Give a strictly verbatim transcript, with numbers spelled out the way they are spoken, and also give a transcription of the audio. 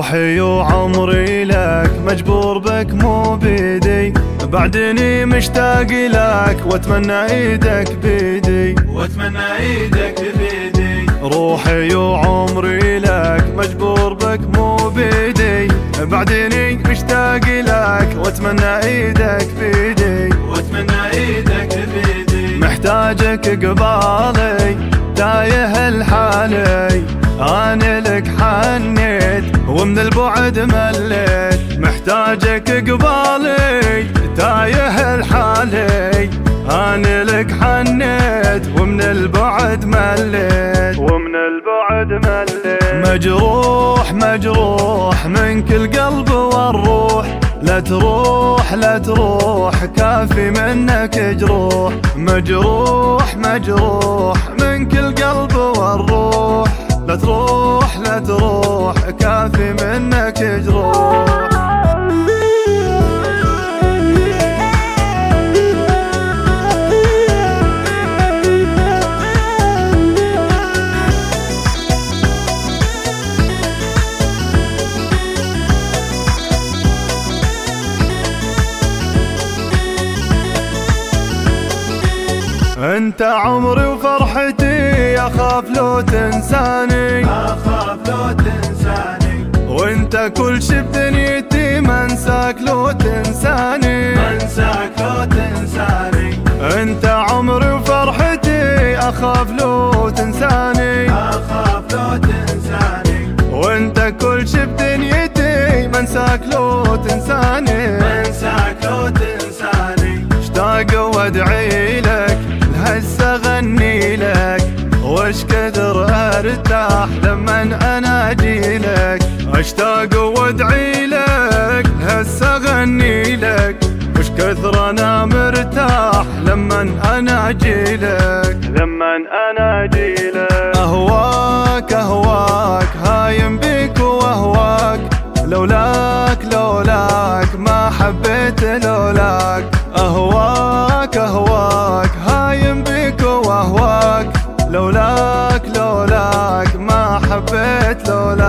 روحي وعمري لك، مجبور بك مو بيدي، بعدني مشتاق لك واتمنى ايدك بيدي، واتمنى ايدك بيدي. روحي وعمري لك، مجبور بك مو بيدي، بعدني مشتاق لك واتمنى ايدك بيدي، واتمنى ايدك بيدي. محتاجك قبالي تايه الحالي، انا لك حنيت ومن البعد مليت، محتاجك قبالي تايه الحالي، انا لك حنيت ومن البعد مليت، ومن البعد مليت. مجروح مجروح من كل قلب والروح، لا تروح لا تروح كافي منك جروح، مجروح مجروح من كل قلب والروح، لا تروح لا تروح كافي منك جروح. انت عمري وفرحتي، اخاف لو تنساني، اخاف لو تنساني. وانت كل شي بدنيتي، منساك لو تنساني، منساك لو تنساني. انت عمري وفرحتي، اخاف لو تنساني، اخاف لو تنساني. وانت كل شي بدنيتي، منساك لو تنساني، منساك لو تنساني. اشتاق وادعي لك هسه غني لك، وش كثر ارتاح لما انا اجي لك، اشتاق وادعي لك هسه غني لك، وش كثر انا مرتاح لما انا اجي لك، لما انا اجي لك. اهواك اهواك هايم بيك واهواك، لولاك لولاك ما حبيت لولاك، اهواك اهواك هايم بيك واهواك، لولاك لولاك ما حبيت لولاك.